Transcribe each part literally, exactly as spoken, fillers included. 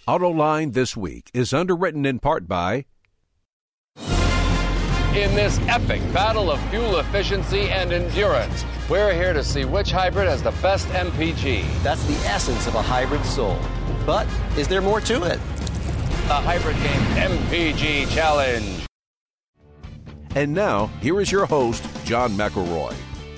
AutoLine This Week is underwritten in part by... In this epic battle of fuel efficiency and endurance, we're here to see which hybrid has the best M P G. That's the essence of a hybrid soul. But is there more to it? The Hybrid Game M P G Challenge. And now, here is your host, John McElroy.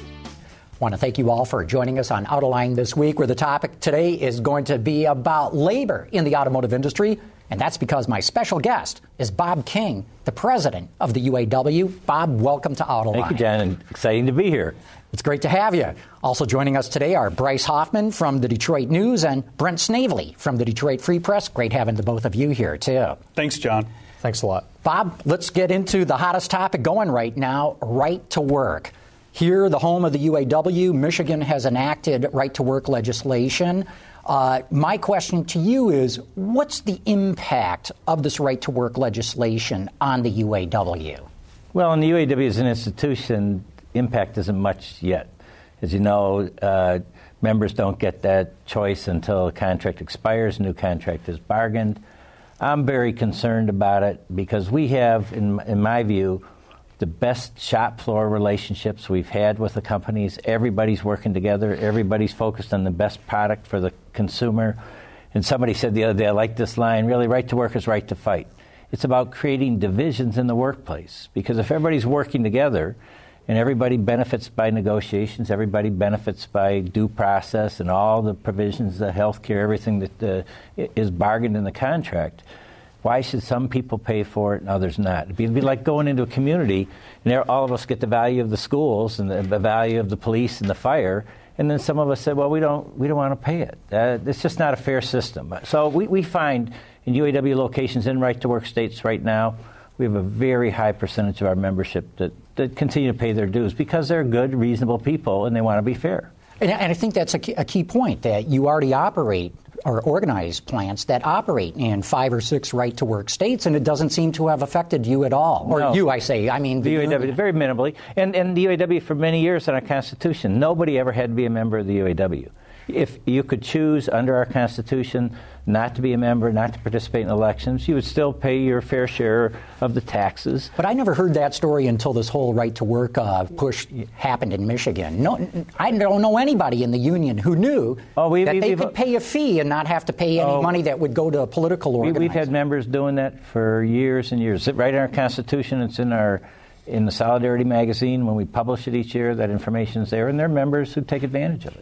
I want to thank you all for joining us on AutoLine This Week, where the topic today is going to be about labor in the automotive industry. And that's because my special guest is Bob King, the president of the U A W. Bob, welcome to AutoLine. Thank you, John, and exciting to be here. It's great to have you. Also joining us today are Bryce Hoffman from the Detroit News and Brent Snavely from the Detroit Free Press. Great having the both of you here, too. Thanks, John. Thanks a lot. Bob, let's get into the hottest topic going right now, right to work. Here, the home of the U A W, Michigan has enacted right to work legislation. Uh, my question to you is, what's the impact of this right to work legislation on the U A W? Well, in the U A W as an institution, impact isn't much yet. As you know, uh, members don't get that choice until a contract expires, a new contract is bargained. I'm very concerned about it because we have, in, in my view, the best shop floor relationships we've had with the companies. Everybody's working together. Everybody's focused on the best product for the consumer. And somebody said the other day, I like this line, really, right to work is right to fight. It's about creating divisions in the workplace. Because if everybody's working together and everybody benefits by negotiations, everybody benefits by due process and all the provisions, the health care, everything that uh, is bargained in the contract, why should some people pay for it and others not? It'd be, it'd be like going into a community and there, all of us get the value of the schools and the, the value of the police and the fire, and then some of us said, well, we don't we don't want to pay it. Uh, it's just not a fair system. So we, we find in U A W locations in right-to-work states right now, we have a very high percentage of our membership that, that continue to pay their dues because they're good, reasonable people and they want to be fair. And, and I think that's a key, a key point, that you already operate or organize plants that operate in five or six right-to-work states, and it doesn't seem to have affected you at all. Or no. you, I say. I mean, the, the U A W, union. very minimally. And, and the U A W, for many years in our Constitution, nobody ever had to be a member of the U A W. If you could choose under our Constitution not to be a member, not to participate in elections, you would still pay your fair share of the taxes. But I never heard that story until this whole right-to-work uh, push happened in Michigan. No, I don't know anybody in the union who knew oh, we, that we, they we've, could pay a fee and not have to pay any oh, money that would go to a political organization. We've had members doing that for years and years. It's right in our Constitution. It's in our in the Solidarity magazine. When we publish it each year, that information is there, and there are members who take advantage of it.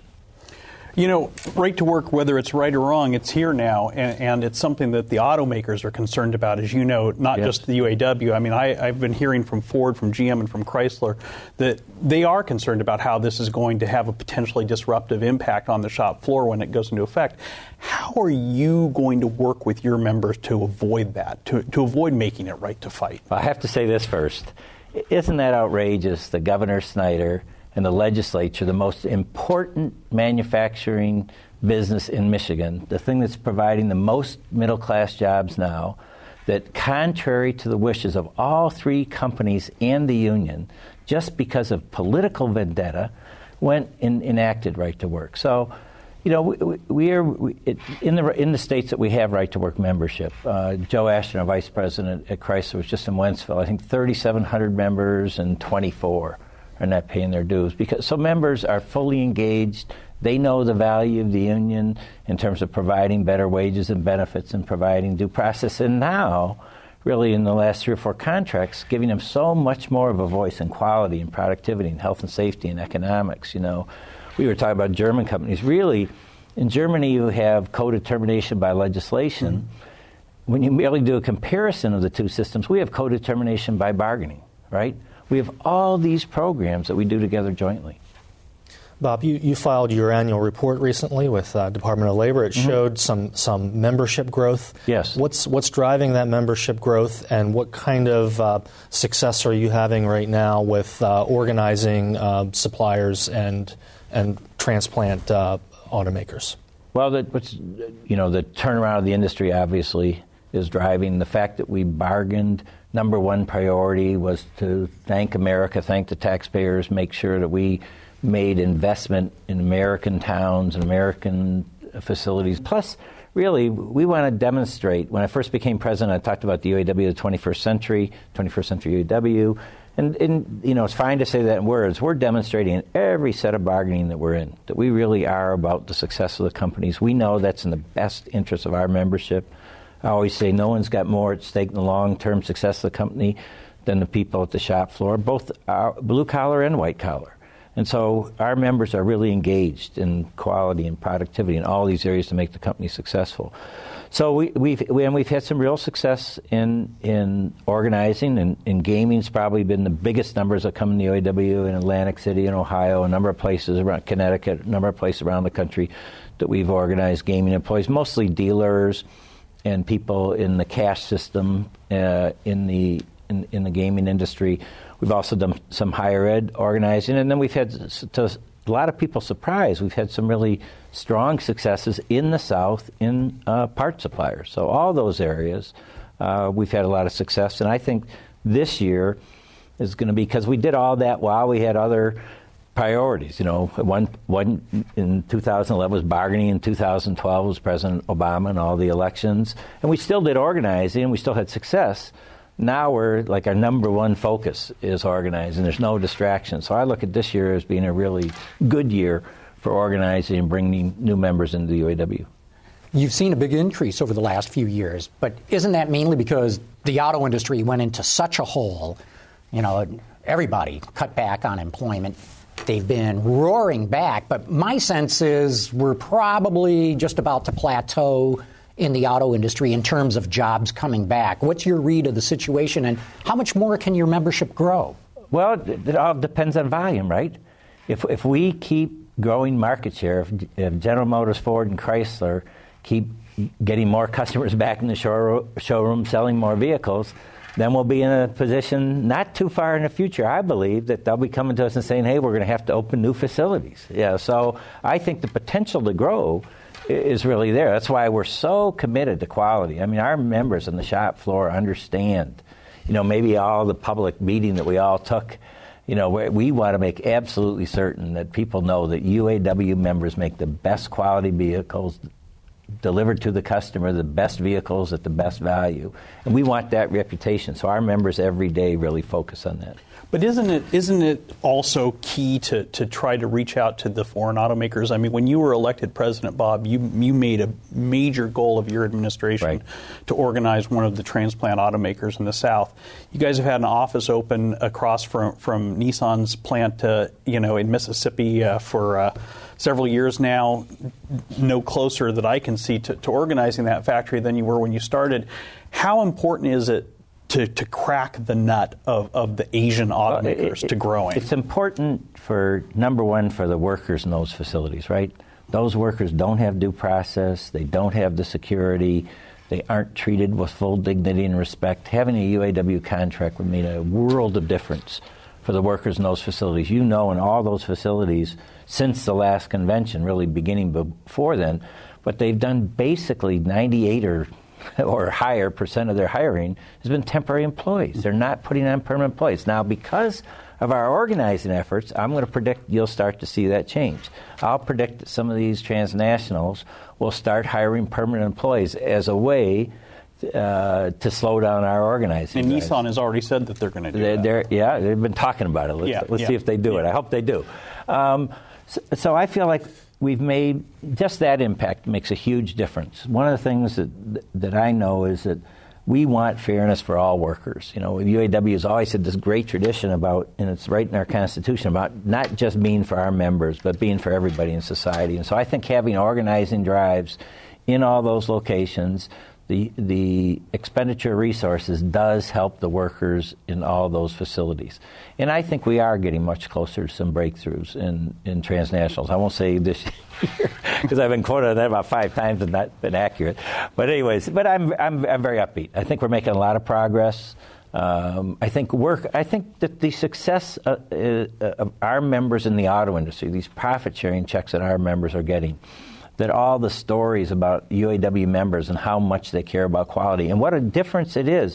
You know, right to work, whether it's right or wrong, it's here now, and, and it's something that the automakers are concerned about, as you know, not yes. just the U A W. I mean, I, I've been hearing from Ford, from G M, and from Chrysler that they are concerned about how this is going to have a potentially disruptive impact on the shop floor when it goes into effect. How are you going to work with your members to avoid that, to, to avoid making it right to fight? Well, I have to say this first. Isn't that outrageous that Governor Snyder and the legislature, the most important manufacturing business in Michigan, the thing that's providing the most middle-class jobs now, that contrary to the wishes of all three companies and the union, just because of political vendetta, went and enacted right to work. So, you know, we, we are we, it, in the in the states that we have right to work membership. Uh, Joe Ashton, our vice president at Chrysler, was just in Wentzville. I think thirty-seven hundred members and twenty-four are not paying their dues. Because so members are fully engaged. They know the value of the union in terms of providing better wages and benefits and providing due process. And now, really in the last three or four contracts, giving them so much more of a voice in quality and productivity and health and safety and economics. You know, we were talking about German companies. Really, in Germany, you have co-determination by legislation. Mm-hmm. When you merely do a comparison of the two systems, we have co-determination by bargaining, right? We have all these programs that we do together jointly. Bob, you, you filed your annual report recently with uh, Department of Labor. It mm-hmm. showed some, some membership growth. Yes. What's what's driving that membership growth, and what kind of uh, success are you having right now with uh, organizing uh, suppliers and and transplant uh, automakers? Well, the, what's, you know, the turnaround of the industry obviously is driving the fact that we bargained. Number one priority was to thank America, thank the taxpayers, make sure that we made investment in American towns and American facilities. Plus, really, we want to demonstrate. When I first became president, I talked about the U A W of the twenty-first century, twenty-first century U A W. And, and, you know, it's fine to say that in words. We're demonstrating in every set of bargaining that we're in that we really are about the success of the companies. We know that's in the best interest of our membership. I always say no one's got more at stake in the long-term success of the company than the people at the shop floor, both blue-collar and white-collar. And so our members are really engaged in quality and productivity in all these areas to make the company successful. So we, we've we, and we've had some real success in in organizing, and, and gaming's probably been the biggest numbers that come in the U A W in Atlantic City and Ohio, a number of places around Connecticut, a number of places around the country that we've organized gaming employees, mostly dealers and people in the cash system uh, in the in, in the gaming industry. We've also done some higher ed organizing, and then we've had to a lot of people surprised. We've had some really strong successes in the South in uh, part suppliers. So all those areas, uh, we've had a lot of success. And I think this year is going to be, because we did all that while we had other priorities. You know, one, one in two thousand eleven was bargaining, in two thousand twelve was President Obama and all the elections. And we still did organizing, and we still had success. Now we're, like, our number one focus is organizing. There's no distraction. So I look at this year as being a really good year for organizing and bringing new members into the U A W. You've seen a big increase over the last few years, but isn't that mainly because the auto industry went into such a hole? You know, everybody cut back on employment. They've been roaring back, but my sense is we're probably just about to plateau in the auto industry in terms of jobs coming back. What's your read of the situation, and how much more can your membership grow? Well, it all depends on volume, right? If if we keep growing market share, if, if General Motors, Ford, and Chrysler keep getting more customers back in the show, showroom, selling more vehicles, then we'll be in a position not too far in the future, I believe, that they'll be coming to us and saying, hey, we're going to have to open new facilities. Yeah, so I think the potential to grow is really there. That's why we're so committed to quality. I mean, our members on the shop floor understand, you know, maybe all the public meeting that we all took, you know, we, we want to make absolutely certain that people know that U A W members make the best quality vehicles delivered to the customer, the best vehicles at the best value. And we want that reputation. So our members every day really focus on that. But isn't it isn't it also key to, to try to reach out to the foreign automakers? I mean, when you were elected president, Bob, you you made a major goal of your administration right. to organize one of the transplant automakers in the South. You guys have had an office open across from, from Nissan's plant, uh, you know, in Mississippi uh, for uh, several years now. No closer that I can see to, to organizing that factory than you were when you started. How important is it to, to crack the nut of, of the Asian automakers well, it, it, to growing? It's important for, number one, for the workers in those facilities, right? Those workers don't have due process. They don't have the security. They aren't treated with full dignity and respect. Having a U A W contract would mean a world of difference for the workers in those facilities. You know, in all those facilities, since the last convention, really beginning before then, but they've done basically ninety-eight or or higher percent of their hiring has been temporary employees. They're not putting on permanent employees. Now, because of our organizing efforts, I'm going to predict you'll start to see that change. I'll predict that some of these transnationals will start hiring permanent employees as a way uh, to slow down our organizing. And drives. Nissan has already said that they're going to do they're, that. They're, yeah, they've been talking about it. Let's, yeah, let's yeah, see if they do yeah. it. I hope they do. Um, so, so I feel like we've made just that impact makes a huge difference. One of the things that that I know is that we want fairness for all workers. You know, U A W has always had this great tradition about, and it's right in our Constitution, about not just being for our members, but being for everybody in society. And so I think having organizing drives in all those locations, the the expenditure resources does help the workers in all those facilities. And I think we are getting much closer to some breakthroughs in, in transnationals. I won't say this year, because I've been quoted on that about five times and not been accurate. But anyways, but I'm I'm, I'm very upbeat. I think we're making a lot of progress. Um, I think work. I think that the success uh, uh, of our members in the auto industry, these profit-sharing checks that our members are getting, that all the stories about U A W members and how much they care about quality and what a difference it is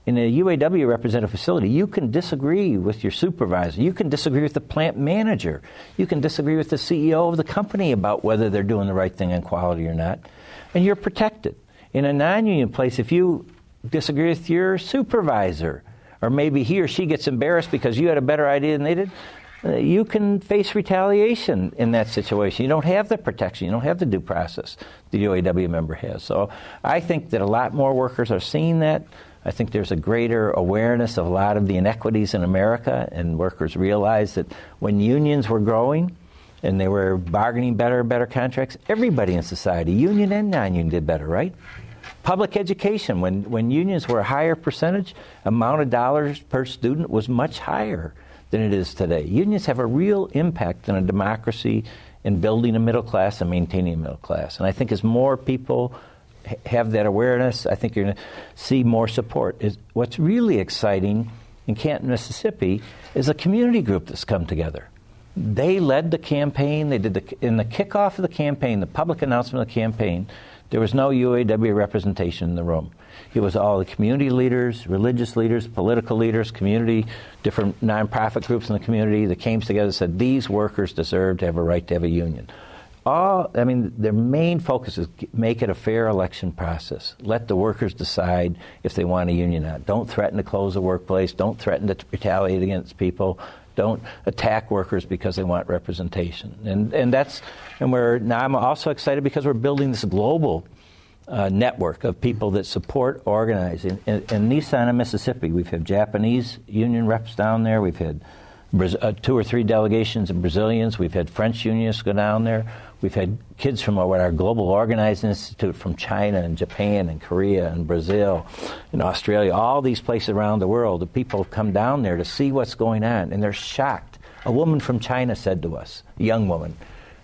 In a U A W representative facility, you can disagree with your supervisor. You can disagree with the plant manager. You can disagree with the C E O of the company about whether they're doing the right thing on quality or not. And you're protected. In a non-union place, if you disagree with your supervisor, or maybe he or she gets embarrassed because you had a better idea than they did, uh, you can face retaliation in that situation. You don't have the protection. You don't have the due process the U A W member has. So I think that a lot more workers are seeing that. I think there's a greater awareness of a lot of the inequities in America, and workers realize that when unions were growing and they were bargaining better and better contracts, everybody in society, union and non-union, did better, right? Public education, when, when unions were a higher percentage, amount of dollars per student was much higher than it is today. Unions have a real impact in a democracy in building a middle class and maintaining a middle class. And I think as more people have that awareness, I think you're going to see more support. Is what's really exciting in Canton, Mississippi, is a community group that's come together. They led the campaign. They did the in the kickoff of the campaign, the public announcement of the campaign. There was no U A W representation in the room. It was all the community leaders, religious leaders, political leaders, community, different nonprofit groups in the community that came together and said these workers deserve to have a right to have a union. All, I mean, their main focus is make it a fair election process. Let the workers decide if they want a union or not. Don't threaten to close the workplace. Don't threaten to retaliate against people. Don't attack workers because they want representation. And and that's and we're now I'm also excited because we're building this global uh, network of people that support organizing. In, in Nissan, Mississippi, we've had Japanese union reps down there. We've had Uh, two or three delegations of Brazilians. We've had French unionists go down there. We've had kids from our, our Global Organizing Institute from China and Japan and Korea and Brazil and Australia, all these places around the world. The people have come down there to see what's going on, and they're shocked. A woman from China said to us, a young woman,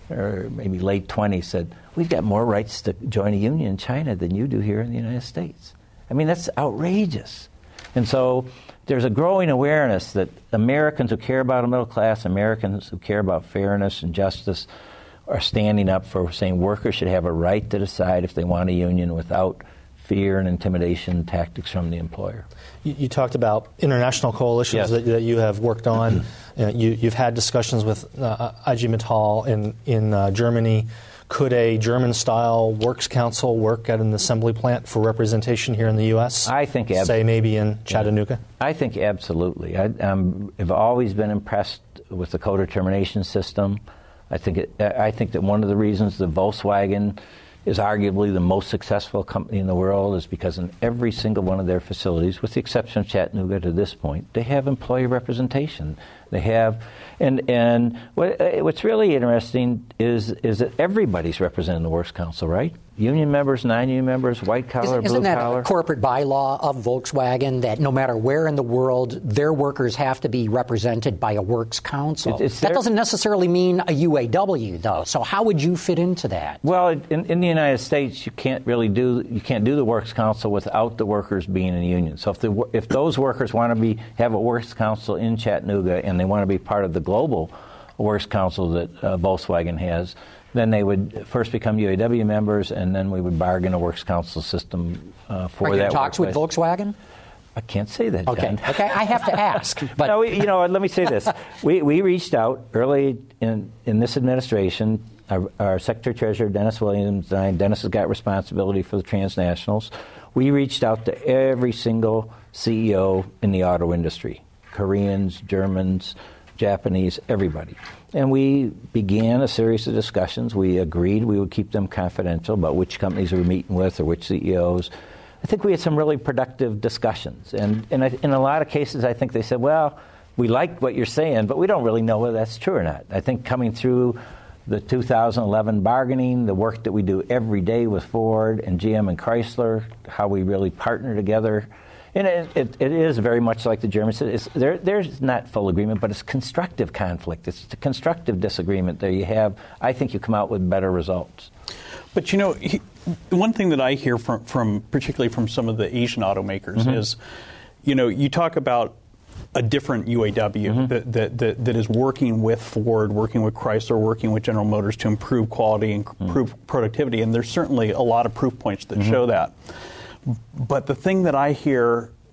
or maybe late twenties, said, we've got more rights to join a union in China than you do here in the United States. I mean, that's outrageous. And so there's a growing awareness that Americans who care about a middle class, Americans who care about fairness and justice, are standing up for saying workers should have a right to decide if they want a union without fear and intimidation tactics from the employer. You, you talked about international coalitions yes. that, that you have worked on. uh, you, you've had discussions with uh, I G Metall in, in uh, Germany. Could a German-style works council work at an assembly plant for representation here in the U S? I think ab- say maybe in Chattanooga. I think absolutely. I um, have always been impressed with the co-determination system. I think it, I think that one of the reasons that Volkswagen is arguably the most successful company in the world is because in every single one of their facilities, with the exception of Chattanooga to this point, they have employee representation. They have, and and what, what's really interesting is is that everybody's represented in the Works Council, right? Union members, non-union members, white collar, Isn't, blue isn't that collar. a corporate bylaw of Volkswagen that no matter where in the world, their workers have to be represented by a Works Council? It, it's that their, doesn't necessarily mean a U A W, though. So how would you fit into that? Well, in, in the United States, you can't really do you can't do the Works Council without the workers being in a union. So if the if those workers want to be have a Works Council in Chattanooga and they want to be part of the global Works Council that uh, Volkswagen has, then they would first become U A W members, and then we would bargain a Works Council system uh, for Are you that. in talks with Volkswagen? I can't say that, Okay, John. okay, I have to ask. But no, we, you know, let me say this: we we reached out early in in this administration. Our, our Secretary Treasurer Dennis Williams, and Dennis has got responsibility for the transnationals. We reached out to every single C E O in the auto industry: Koreans, Germans, Japanese, everybody. And we began a series of discussions. We agreed we would keep them confidential about which companies we were meeting with or which C E Os. I think we had some really productive discussions. And, and I, in a lot of cases, I think they said, well, we like what you're saying, but we don't really know whether that's true or not. I think coming through the two thousand eleven bargaining, the work that we do every day with Ford and G M and Chrysler, how we really partner together. And it, it, it is very much like the Germans said. It's, there, there's not full agreement, but it's constructive conflict. It's a constructive disagreement. There you have, I think you come out with better results. But, you know, he, one thing that I hear from, from particularly from some of the Asian automakers mm-hmm. is, you know, you talk about a different U A W mm-hmm. that, that, that, that is working with Ford, working with Chrysler, working with General Motors to improve quality and mm-hmm. improve productivity. And there's certainly a lot of proof points that mm-hmm. show that. But the thing that I hear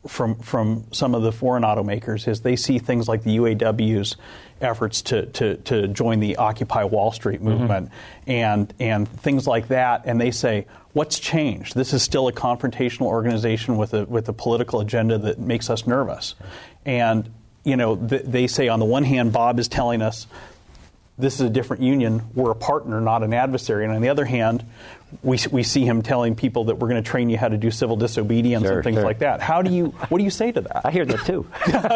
from from some of the foreign automakers is they see things like the U A W's efforts to to, to join the Occupy Wall Street movement mm-hmm. and and things like that, and they say, what's changed? This is still a confrontational organization with a with a political agenda that makes us nervous. And you know, th- they say on the one hand, Bob is telling us this is a different union. We're a partner, not an adversary. And on the other hand, we we see him telling people that we're going to train you how to do civil disobedience sure, and things sure. like that. How do you what do you say to that? I hear that too.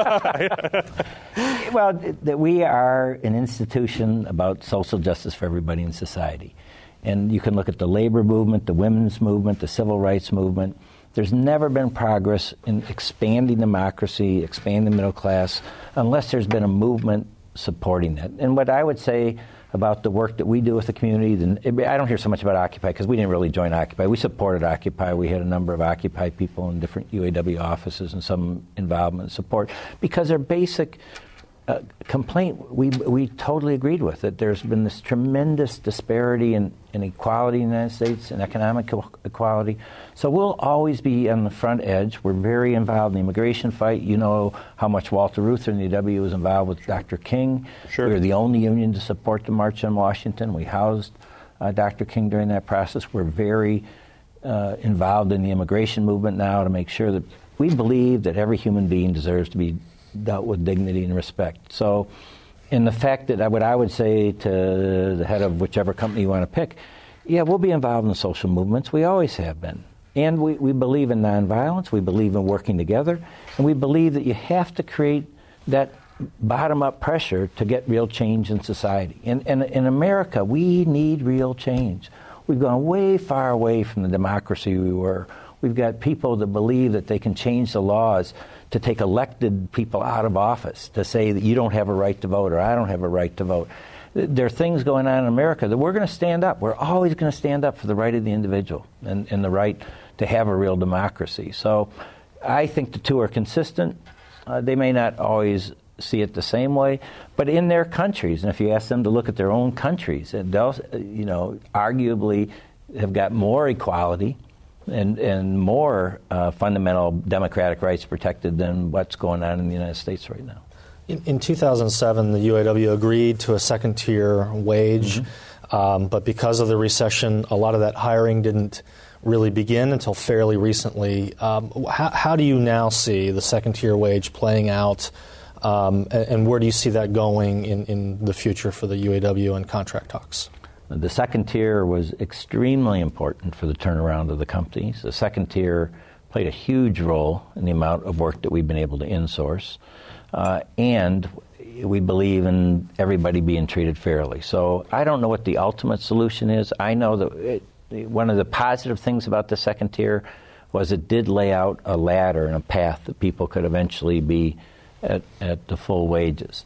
Well, that we are an institution about social justice for everybody in society. And you can look at the labor movement, the women's movement, the civil rights movement. There's never been progress in expanding democracy, expanding the middle class, unless there's been a movement supporting that. And what I would say about the work that we do with the community, then I don't hear so much about Occupy because we didn't really join Occupy. We supported Occupy. We had a number of Occupy people in different U A W offices and some involvement and support because their basic uh, complaint we we totally agreed with. That there's been this tremendous disparity in, in equality in the United States and economic equality. So we'll always be on the front edge. We're very involved in the immigration fight. You know how much Walter Reuther and the U A W was involved with Doctor King. Sure. We were the only union to support the March on Washington. We housed uh, Doctor King during that process. We're very uh, involved in the immigration movement now to make sure that we believe that every human being deserves to be dealt with dignity and respect. So in the fact that I, what I would say to the head of whichever company you want to pick, yeah, we'll be involved in the social movements. We always have been. And we, we believe in nonviolence. We believe in working together. And we believe that you have to create that bottom-up pressure to get real change in society. And, and in America, we need real change. We've gone way far away from the democracy we were. We've got people that believe that they can change the laws to take elected people out of office, to say that you don't have a right to vote or I don't have a right to vote. There are things going on in America that we're going to stand up. We're always going to stand up for the right of the individual and, and the right to have a real democracy. So I think the two are consistent. Uh, they may not always see it the same way, but in their countries, and if you ask them to look at their own countries, they'll, you know, arguably have got more equality and, and more uh, fundamental democratic rights protected than what's going on in the United States right now. In, in two thousand seven, the U A W agreed to a second-tier wage, mm-hmm. um, but because of the recession, a lot of that hiring didn't really begin until fairly recently. Um, how, how do you now see the second-tier wage playing out, um, and, and where do you see that going in, in the future for the U A W and contract talks? The second tier was extremely important for the turnaround of the companies. The second tier played a huge role in the amount of work that we've been able to insource. Uh, and we believe in everybody being treated fairly. So I don't know what the ultimate solution is. I know that it, one of the positive things about the second tier was it did lay out a ladder and a path that people could eventually be at, at the full wages.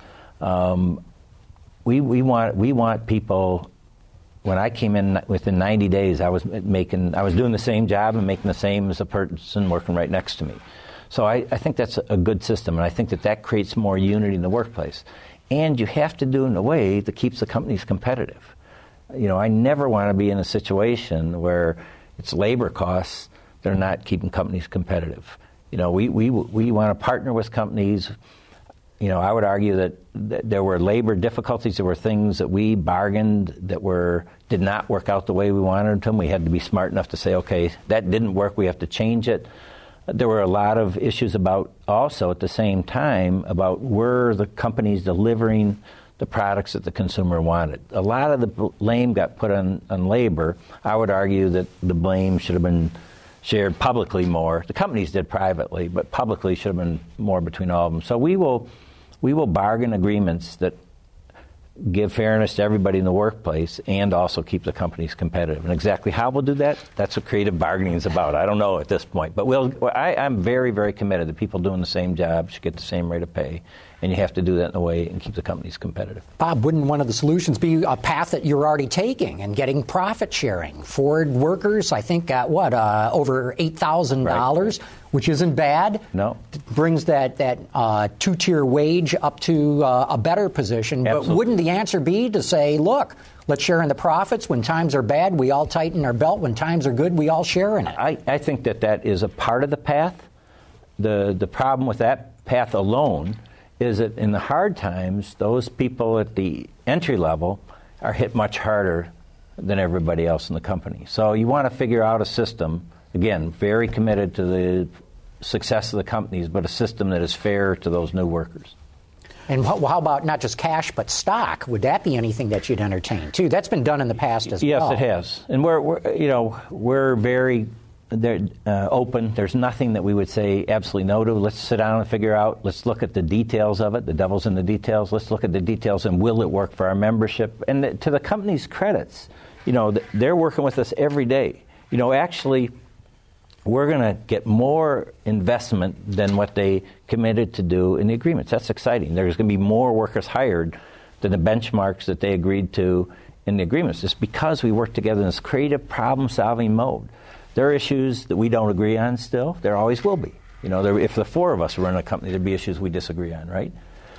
Um, we, we want we want people. When I came in within ninety days, I was making I was doing the same job and making the same as a person working right next to me. So I, I think that's a good system, and I think that that creates more unity in the workplace. And you have to do it in a way that keeps the companies competitive. You know, I never want to be in a situation where it's labor costs that are not keeping companies competitive. You know, we we we want to partner with companies. You know, I would argue that, that there were labor difficulties. There were things that we bargained that were did not work out the way we wanted them. We had to be smart enough to say, okay, that didn't work. We have to change it. There were a lot of issues about also at the same time about were the companies delivering the products that the consumer wanted. A lot of the blame got put on, on labor. I would argue that the blame should have been shared publicly more. The companies did privately, but publicly should have been more between all of them. So we will we will bargain agreements that give fairness to everybody in the workplace and also keep the companies competitive. And exactly how we'll do that, that's what creative bargaining is about. I don't know at this point. But we'll, I, I'm very, very committed that people doing the same job should get the same rate of pay. And you have to do that in a way and keep the companies competitive. Bob, wouldn't one of the solutions be a path that you're already taking and getting profit sharing? Ford workers, I think, got what, uh, over eight thousand dollars, right, which isn't bad. No. Brings that, that uh, two-tier wage up to uh, a better position. Absolutely. But wouldn't the answer be to say, look, let's share in the profits. When times are bad, we all tighten our belt. When times are good, we all share in it. I, I think that that is a part of the path. the the problem with that path alone is that in the hard times, those people at the entry level are hit much harder than everybody else in the company. So you want to figure out a system, again, very committed to the success of the companies, but a system that is fair to those new workers. And how about not just cash, but stock? Would that be anything that you'd entertain, too? That's been done in the past as yes, well. Yes, it has. And we're, we're you know, we're very uh, open. There's nothing that we would say absolutely no to. Let's sit down and figure out. Let's look at the details of it. The devil's in the details. Let's look at the details and will it work for our membership? And the, to the company's credits, you know, they're working with us every day. You know, actually, we're going to get more investment than what they committed to do in the agreements. That's exciting. There's going to be more workers hired than the benchmarks that they agreed to in the agreements. It's because we work together in this creative problem-solving mode. There are issues that we don't agree on still. There always will be. You know, there, if the four of us were in a company, there'd be issues we disagree on, right?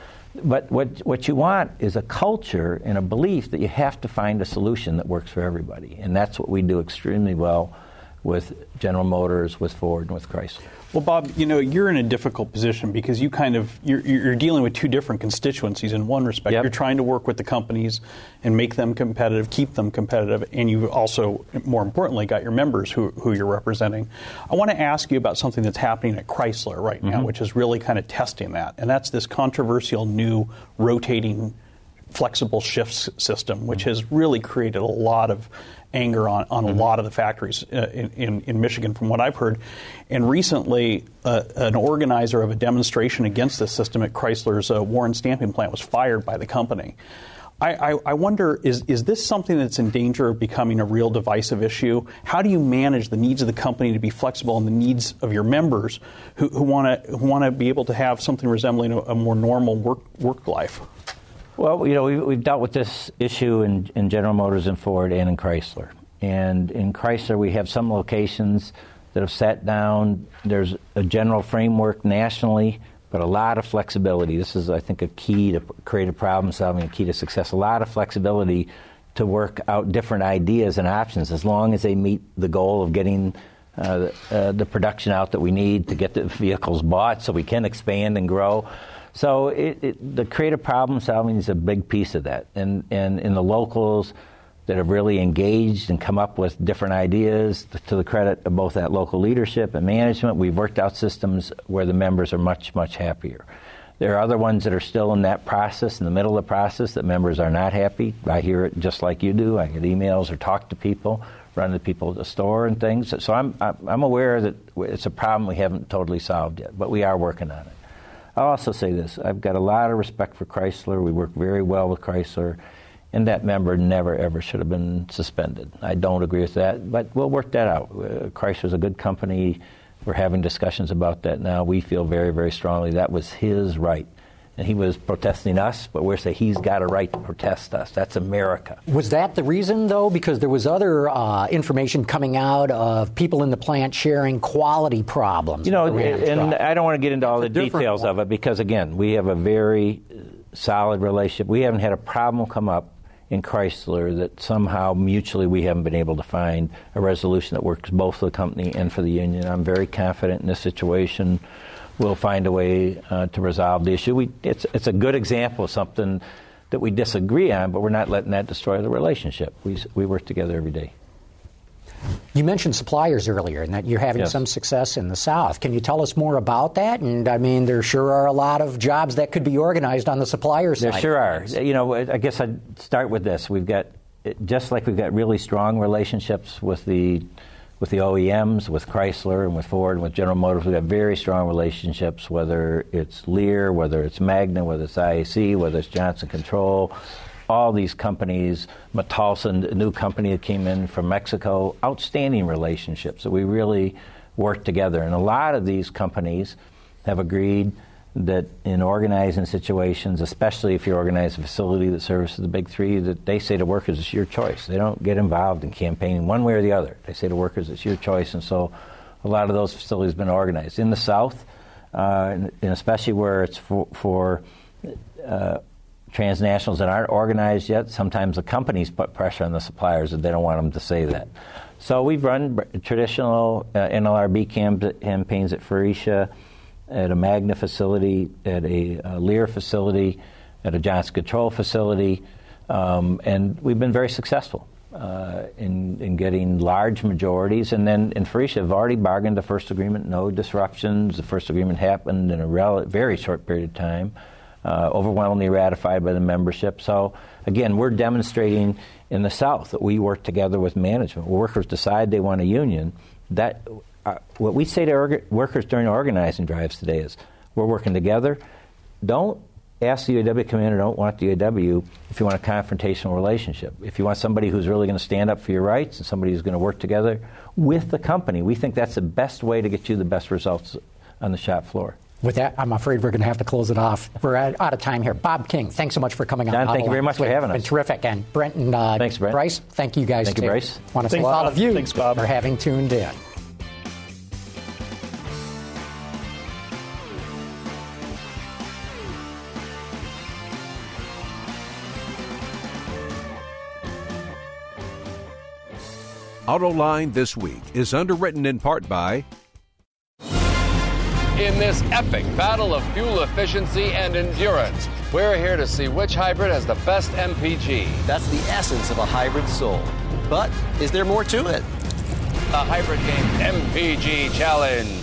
But what what you want is a culture and a belief that you have to find a solution that works for everybody. And that's what we do extremely well with General Motors, with Ford, and with Chrysler. Well, Bob, you know, you're in a difficult position because you kind of, you're, you're dealing with two different constituencies in one respect. Yep. You're trying to work with the companies and make them competitive, keep them competitive, and you also, more importantly, got your members who, who you're representing. I want to ask you about something that's happening at Chrysler right now, mm-hmm. which is really kind of testing that, and that's this controversial new rotating flexible shifts system, which has really created a lot of anger on, on mm-hmm. a lot of the factories uh, in, in, in Michigan, from what I've heard. And recently, uh, an organizer of a demonstration against this system at Chrysler's uh, Warren stamping plant was fired by the company. I, I, I wonder, is, is this something that's in danger of becoming a real divisive issue? How do you manage the needs of the company to be flexible and the needs of your members who want to who want to be able to have something resembling a, a more normal work work life? Well, you know, we've, we've dealt with this issue in, in General Motors and Ford and in Chrysler. And in Chrysler, we have some locations that have sat down. There's a general framework nationally, but a lot of flexibility. This is, I think, a key to creative problem solving, a key to success. A lot of flexibility to work out different ideas and options as long as they meet the goal of getting uh, uh, the production out that we need to get the vehicles bought so we can expand and grow. So it, it, the creative problem solving is a big piece of that. And, and in the locals that have really engaged and come up with different ideas, to the credit of both that local leadership and management, we've worked out systems where the members are much, much happier. There are other ones that are still in that process, in the middle of the process, that members are not happy. I hear it just like you do. I get emails or talk to people, run to people at the store and things. So I'm, I'm aware that it's a problem we haven't totally solved yet, but we are working on it. I'll also say this. I've got a lot of respect for Chrysler. We work very well with Chrysler, and that member never, ever should have been suspended. I don't agree with that, but we'll work that out. Uh, Chrysler's a good company. We're having discussions about that now. We feel very, very strongly that was his right. And he was protesting us, but we're saying he's got a right to protest us. That's America. Was that the reason, though? Because there was other uh, information coming out of people in the plant sharing quality problems. You know, and I don't want to get into all the details one. of it because, again, we have a very solid relationship. We haven't had a problem come up in Chrysler that somehow mutually we haven't been able to find a resolution that works both for the company and for the union. I'm very confident in this situation. We'll find a way uh, to resolve the issue. We, it's, it's a good example of something that we disagree on, but we're not letting that destroy the relationship. We, we work together every day. You mentioned suppliers earlier and that you're having yes. some success in the South. Can you tell us more about that? And, I mean, there sure are a lot of jobs that could be organized on the supplier side. There sure are. You know, I guess I'd start with this. We've got, just like we've got really strong relationships with the with the O E Ms, with Chrysler and with Ford and with General Motors, we've got very strong relationships, whether it's Lear, whether it's Magna, whether it's I A C, whether it's Johnson Control. All these companies, Metalsa, a new company that came in from Mexico, outstanding relationships that we really work together. And a lot of these companies have agreed that in organizing situations, especially if you organize a facility that services the big three, that they say to workers, it's your choice. They don't get involved in campaigning one way or the other. They say to workers, it's your choice. And so a lot of those facilities have been organized. In the South, uh, and especially where it's for, for uh, transnationals that aren't organized yet, sometimes the companies put pressure on the suppliers that they don't want them to say that. So we've run traditional uh, N L R B camp- campaigns at Faurecia at a Magna facility, at a, a Lear facility, at a Johnson Control facility, um, and we've been very successful uh, in, in getting large majorities. And then in Faurecia, have already bargained the first agreement, no disruptions. The first agreement happened in a rel- very short period of time, uh, overwhelmingly ratified by the membership. So again, we're demonstrating in the South that we work together with management. When workers decide they want a union, that uh, what we say to orga- workers during organizing drives today is, we're working together. Don't ask the U A W to come in or don't want the U A W if you want a confrontational relationship. If you want somebody who's really going to stand up for your rights and somebody who's going to work together with the company, we think that's the best way to get you the best results on the shop floor. With that, I'm afraid we're going to have to close it off. We're out, out of time here. Bob King, thanks so much for coming on. John, thank you very much for having us. It's been terrific. And Brent and uh, thanks, Brent. Bryce, thank you guys thank too. you, Bryce. I want to thank all of you Thanks, Bob. for having tuned in. AutoLine This Week is underwritten in part by... In this epic battle of fuel efficiency and endurance, we're here to see which hybrid has the best M P G. That's the essence of a hybrid soul. But is there more to it? The Hybrid Game M P G Challenge.